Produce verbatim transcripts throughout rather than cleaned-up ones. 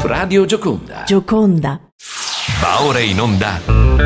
Radio Gioconda. Gioconda. Va ora in onda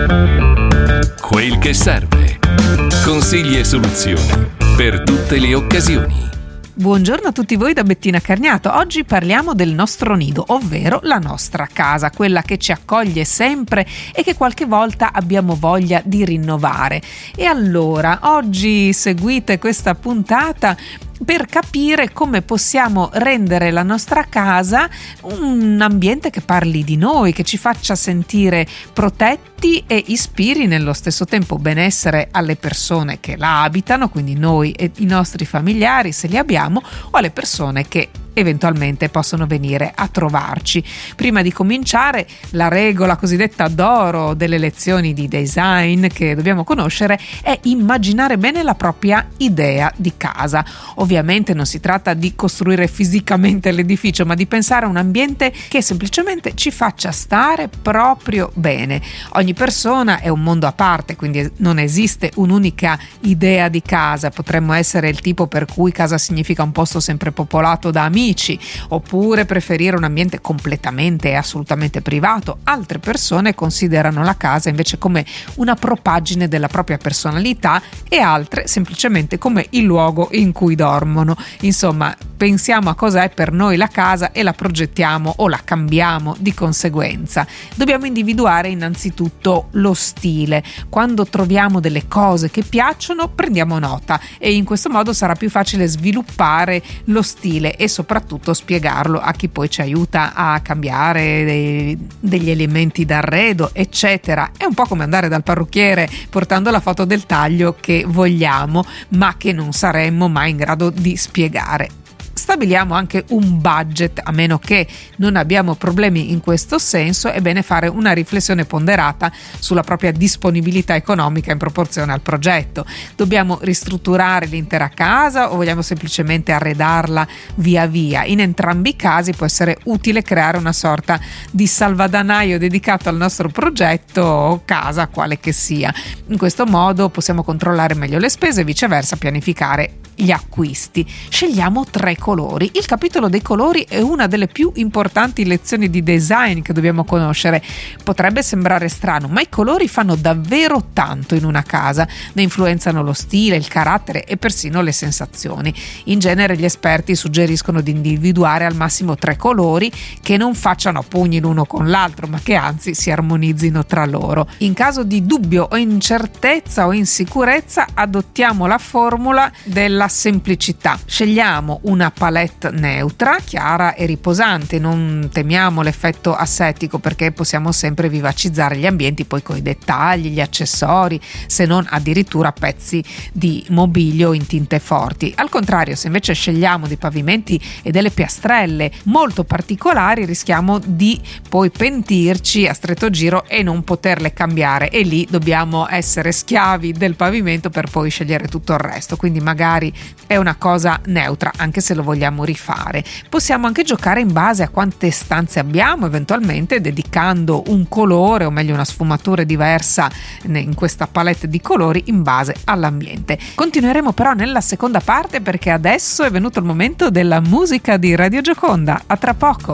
Quel che serve. Consigli e soluzioni per tutte le occasioni. Buongiorno a tutti voi da Bettina Carniato. Oggi parliamo del nostro nido, ovvero la nostra casa, quella che ci accoglie sempre e che qualche volta abbiamo voglia di rinnovare. E allora, oggi seguite questa puntata per capire come possiamo rendere la nostra casa un ambiente che parli di noi, che ci faccia sentire protetti e ispiri nello stesso tempo benessere alle persone che la abitano, quindi noi e i nostri familiari se li abbiamo, o alle persone che eventualmente possono venire a trovarci. Prima di cominciare, la regola cosiddetta d'oro delle lezioni di design che dobbiamo conoscere è immaginare bene la propria idea di casa. Ovviamente non si tratta di costruire fisicamente l'edificio, ma di pensare a un ambiente che semplicemente ci faccia stare proprio bene. Ogni persona è un mondo a parte, quindi non esiste un'unica idea di casa. Potremmo essere il tipo per cui casa significa un posto sempre popolato da amici, oppure preferire un ambiente completamente e assolutamente privato. Altre persone considerano la casa invece come una propaggine della propria personalità e altre semplicemente come il luogo in cui dormono. Insomma, pensiamo a cosa è per noi la casa e la progettiamo o la cambiamo di conseguenza. Dobbiamo individuare innanzitutto lo stile. Quando troviamo delle cose che piacciono, prendiamo nota e in questo modo sarà più facile sviluppare lo stile e soprattutto soprattutto spiegarlo a chi poi ci aiuta a cambiare dei, degli elementi d'arredo, eccetera. È un po' come andare dal parrucchiere portando la foto del taglio che vogliamo, ma che non saremmo mai in grado di spiegare. Stabiliamo anche un budget, a meno che non abbiamo problemi in questo senso. È bene fare una riflessione ponderata sulla propria disponibilità economica in proporzione al progetto. Dobbiamo ristrutturare l'intera casa o vogliamo semplicemente arredarla via via? In entrambi i casi può essere utile creare una sorta di salvadanaio dedicato al nostro progetto o casa, quale che sia. In questo modo possiamo controllare meglio le spese e viceversa pianificare gli acquisti. Scegliamo tre colori. Il capitolo dei colori è una delle più importanti lezioni di design che dobbiamo conoscere. Potrebbe sembrare strano, ma i colori fanno davvero tanto in una casa. Ne influenzano lo stile, il carattere e persino le sensazioni. In genere gli esperti suggeriscono di individuare al massimo tre colori che non facciano a pugni l'uno con l'altro, ma che anzi si armonizzino tra loro. In caso di dubbio o incertezza o insicurezza, adottiamo la formula della semplicità. Scegliamo una palette neutra, chiara e riposante. Non temiamo l'effetto assetico, perché possiamo sempre vivacizzare gli ambienti poi con i dettagli, gli accessori, se non addirittura pezzi di mobilio in tinte forti. Al contrario, se invece scegliamo dei pavimenti e delle piastrelle molto particolari, rischiamo di poi pentirci a stretto giro e non poterle cambiare, e lì dobbiamo essere schiavi del pavimento per poi scegliere tutto il resto. Quindi magari è una cosa neutra, anche se lo vogliamo rifare. Possiamo anche giocare in base a quante stanze abbiamo, eventualmente dedicando un colore, o meglio una sfumatura diversa in questa palette di colori in base all'ambiente. Continueremo però nella seconda parte, perché adesso è venuto il momento della musica di Radio Gioconda. A tra poco.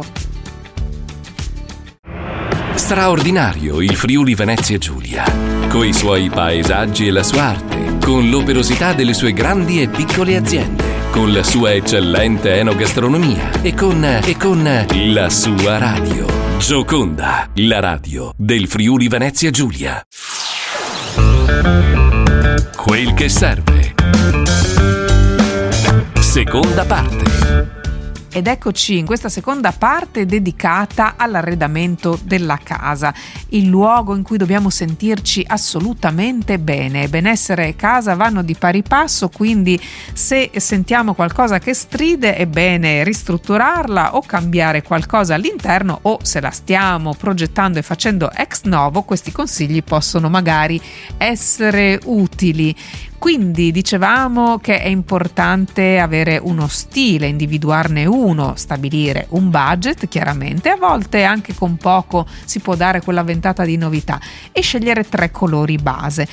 Straordinario il Friuli Venezia Giulia, coi suoi paesaggi e la sua arte, con l'operosità delle sue grandi e piccole aziende, con la sua eccellente enogastronomia e con, e con la sua radio. Gioconda, la radio del Friuli Venezia Giulia. Quel che serve. Seconda parte. Ed eccoci in questa seconda parte dedicata all'arredamento della casa, il luogo in cui dobbiamo sentirci assolutamente bene. Benessere e casa vanno di pari passo, quindi se sentiamo qualcosa che stride è bene ristrutturarla o cambiare qualcosa all'interno, o se la stiamo progettando e facendo ex novo, questi consigli possono magari essere utili. Quindi dicevamo che è importante avere uno stile, individuarne uno, stabilire un budget, chiaramente, a volte anche con poco si può dare quella ventata di novità, e scegliere tre colori base.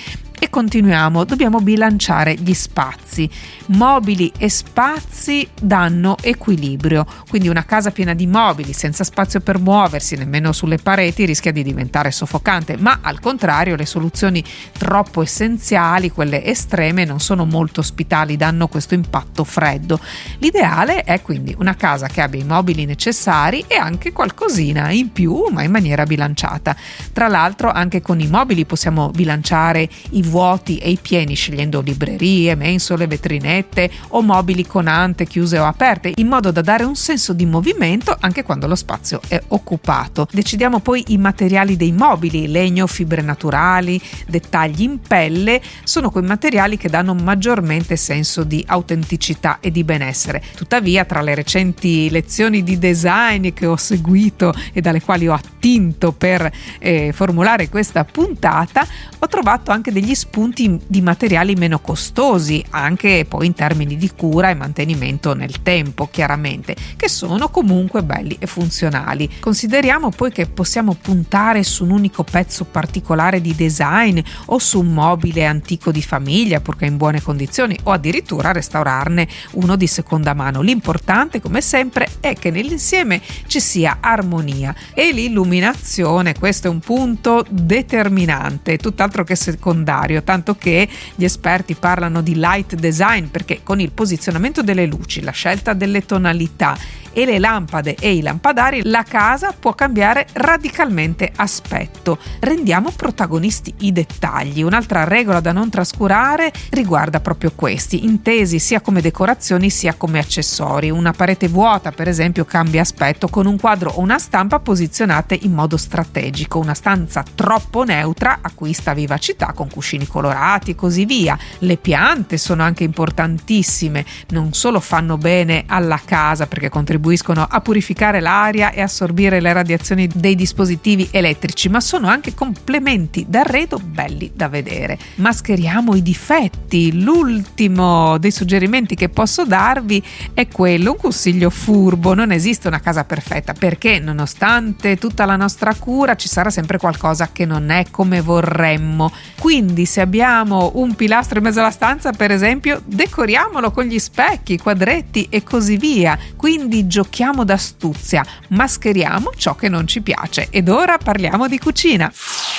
E continuiamo, dobbiamo bilanciare gli spazi. Mobili e spazi danno equilibrio, quindi una casa piena di mobili senza spazio per muoversi nemmeno sulle pareti rischia di diventare soffocante, ma al contrario le soluzioni troppo essenziali, quelle estreme, non sono molto ospitali, danno questo impatto freddo. L'ideale è quindi una casa che abbia i mobili necessari e anche qualcosina in più, ma in maniera bilanciata. Tra l'altro anche con i mobili possiamo bilanciare i vuoti e i pieni scegliendo librerie, mensole, vetrinette o mobili con ante chiuse o aperte, in modo da dare un senso di movimento anche quando lo spazio è occupato. Decidiamo poi i materiali dei mobili: legno, fibre naturali, dettagli in pelle, sono quei materiali che danno maggiormente senso di autenticità e di benessere. Tuttavia, tra le recenti lezioni di design che ho seguito e dalle quali ho attinto per eh, formulare questa puntata, ho trovato anche degli spunti di materiali meno costosi, anche poi in termini di cura e mantenimento nel tempo, chiaramente, che sono comunque belli e funzionali. Consideriamo poi che possiamo puntare su un unico pezzo particolare di design o su un mobile antico di famiglia, purché in buone condizioni, o addirittura restaurarne uno di seconda mano. L'importante, come sempre, è che nell'insieme ci sia armonia e l'illuminazione. Questo è un punto determinante, tutt'altro che secondario, tanto che gli esperti parlano di light design, perché con il posizionamento delle luci, la scelta delle tonalità e le lampade e i lampadari, la casa può cambiare radicalmente aspetto. Rendiamo protagonisti i dettagli. Un'altra regola da non trascurare riguarda proprio questi, intesi sia come decorazioni sia come accessori. Una parete vuota, per esempio, cambia aspetto con un quadro o una stampa posizionate in modo strategico. Una stanza troppo neutra acquista vivacità con cuscini colorati e così via. Le piante sono anche importantissime, non solo fanno bene alla casa perché contribuiscono a purificare l'aria e assorbire le radiazioni dei dispositivi elettrici, ma sono anche complementi d'arredo belli da vedere. Mascheriamo i difetti. L'ultimo dei suggerimenti che posso darvi è quello, un consiglio furbo: non esiste una casa perfetta, perché nonostante tutta la nostra cura ci sarà sempre qualcosa che non è come vorremmo. Quindi se abbiamo un pilastro in mezzo alla stanza, per esempio, decoriamolo con gli specchi, quadretti e così via. Quindi giochiamo d'astuzia, mascheriamo ciò che non ci piace. Ed ora parliamo di cucina.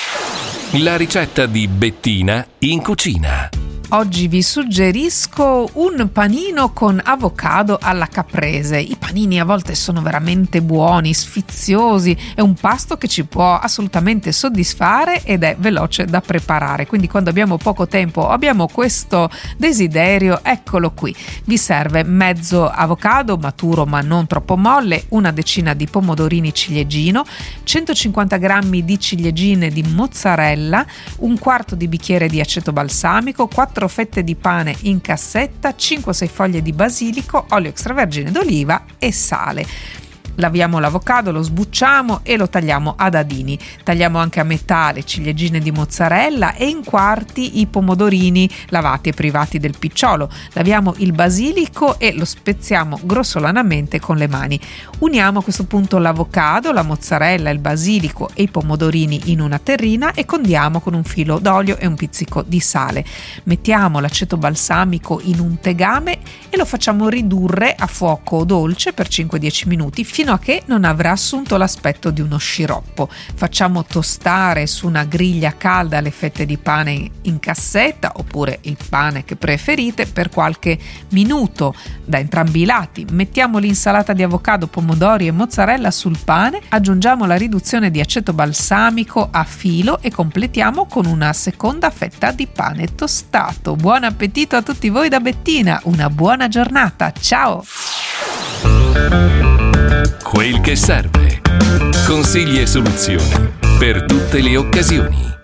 La ricetta di Bettina in cucina. Oggi vi suggerisco un panino con avocado alla caprese. I panini a volte sono veramente buoni, sfiziosi, è un pasto che ci può assolutamente soddisfare ed è veloce da preparare. Quindi quando abbiamo poco tempo o abbiamo questo desiderio, eccolo qui. Vi serve mezzo avocado maturo ma non troppo molle, una decina di pomodorini ciliegino, centocinquanta grammi di ciliegine di mozzarella, un quarto di bicchiere di aceto balsamico, quattro fette di pane in cassetta, cinque sei foglie di basilico, olio extravergine d'oliva e sale. Laviamo l'avocado, lo sbucciamo e lo tagliamo a dadini. Tagliamo anche a metà le ciliegine di mozzarella e in quarti i pomodorini lavati e privati del picciolo. Laviamo il basilico e lo spezziamo grossolanamente con le mani. Uniamo a questo punto l'avocado, la mozzarella, il basilico e i pomodorini in una terrina e condiamo con un filo d'olio e un pizzico di sale. Mettiamo l'aceto balsamico in un tegame e lo facciamo ridurre a fuoco dolce per cinque dieci minuti fino a che non avrà assunto l'aspetto di uno sciroppo. Facciamo tostare su una griglia calda le fette di pane in cassetta oppure il pane che preferite per qualche minuto da entrambi i lati. Mettiamo l'insalata di avocado, pomodori e mozzarella sul pane, aggiungiamo la riduzione di aceto balsamico a filo e completiamo con una seconda fetta di pane tostato. Buon appetito a tutti voi da Bettina, una buona giornata, ciao! Quel che serve. Consigli e soluzioni per tutte le occasioni.